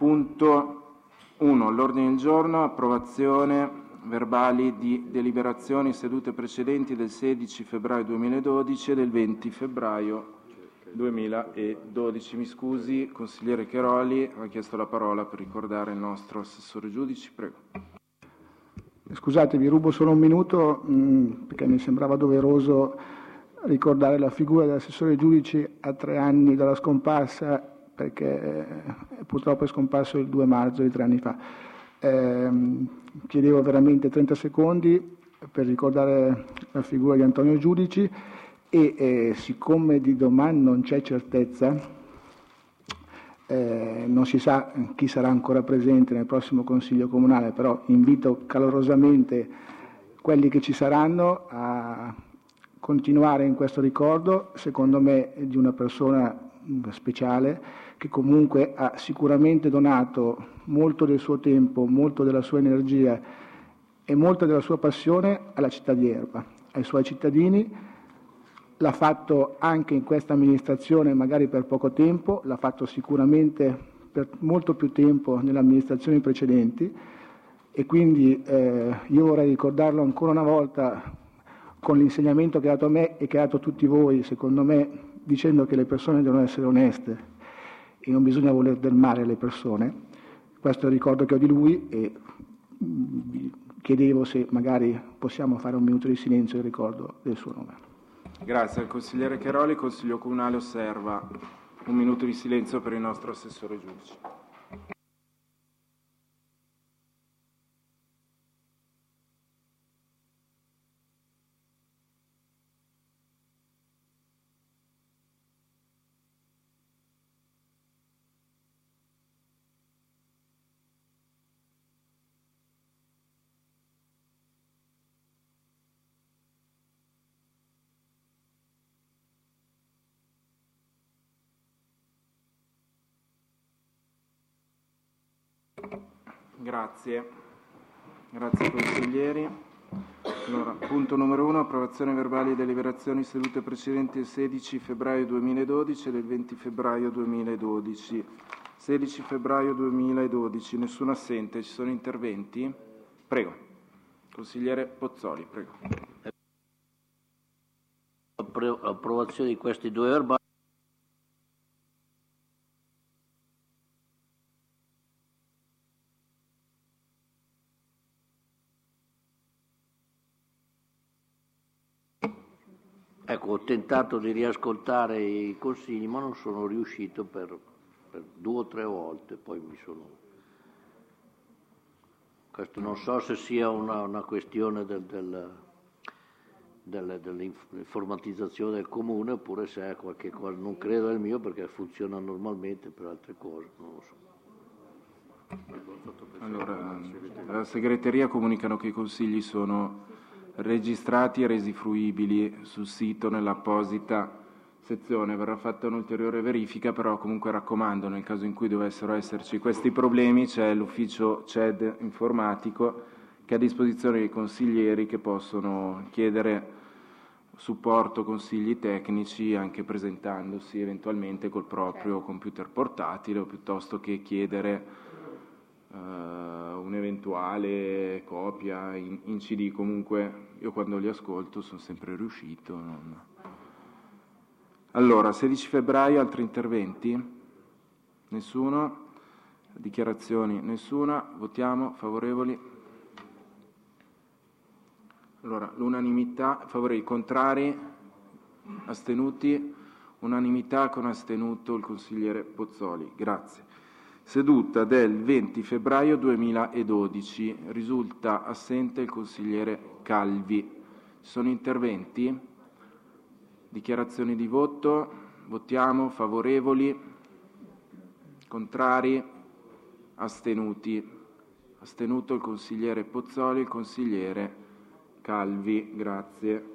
Punto 1. All'ordine del giorno, approvazione verbali di deliberazioni sedute precedenti del 16 febbraio 2012 e del 20 febbraio 2012. Mi scusi, consigliere Cheroli, ha chiesto la parola per ricordare il nostro assessore Giudici. Prego. Scusate, vi rubo solo un minuto perché mi sembrava doveroso ricordare la figura dell'assessore Giudici a 3 anni dalla scomparsa, perché purtroppo è scomparso il 2 marzo di 3 anni fa. Chiedevo veramente 30 secondi per ricordare la figura di Antonio Giudici e siccome di domani non c'è certezza, non si sa chi sarà ancora presente nel prossimo Consiglio Comunale, però invito calorosamente quelli che ci saranno a continuare in questo ricordo, secondo me, di una persona speciale che comunque ha sicuramente donato molto del suo tempo, molto della sua energia e molta della sua passione alla città di Erba, ai suoi cittadini. L'ha fatto anche in questa amministrazione, magari per poco tempo, l'ha fatto sicuramente per molto più tempo nelle amministrazioni precedenti e quindi io vorrei ricordarlo ancora una volta con l'insegnamento che ha dato a me e che ha dato a tutti voi, secondo me, dicendo che le persone devono essere oneste e non bisogna voler del male alle persone. Questo è il ricordo che ho di lui e chiedevo se magari possiamo fare un minuto di silenzio in ricordo del suo nome. Grazie al consigliere Cheroli. Il Consiglio Comunale osserva un minuto di silenzio per il nostro assessore Giudici. Grazie. Grazie consiglieri. Allora, punto numero 1, approvazione verbali e deliberazioni sedute precedenti del 16 febbraio 2012 e del 20 febbraio 2012. 16 febbraio 2012, nessuno assente, ci sono interventi? Prego. Consigliere Pozzoli, prego. Approvazione di questi 2 verbali. Ecco, ho tentato di riascoltare i consigli, ma non sono riuscito per 2 o 3 volte, poi mi sono... Questo non so se sia una questione dell'informatizzazione del comune oppure se è qualche cosa, non credo è il mio perché funziona normalmente per altre cose, non lo so. Allora, la segreteria comunicano che i consigli sono registrati e resi fruibili sul sito nell'apposita sezione. Verrà fatta un'ulteriore verifica, però comunque raccomando, nel caso in cui dovessero esserci questi problemi, c'è l'ufficio CED informatico che è a disposizione dei consiglieri che possono chiedere supporto, consigli tecnici, anche presentandosi eventualmente col proprio computer portatile o piuttosto che chiedere un'eventuale copia in CD. Comunque io quando li ascolto sono sempre riuscito. Allora, 16 febbraio, altri interventi? Nessuno? Dichiarazioni? Nessuna? Votiamo, favorevoli? Allora, l'unanimità, favorevoli, contrari, astenuti? Unanimità con astenuto il consigliere Pozzoli. Grazie. Seduta del 20 febbraio 2012. Risulta assente il consigliere Calvi. Ci sono interventi? Dichiarazioni di voto? Votiamo. Favorevoli? Contrari? Astenuti? Astenuto il consigliere Pozzoli, il consigliere Calvi. Grazie.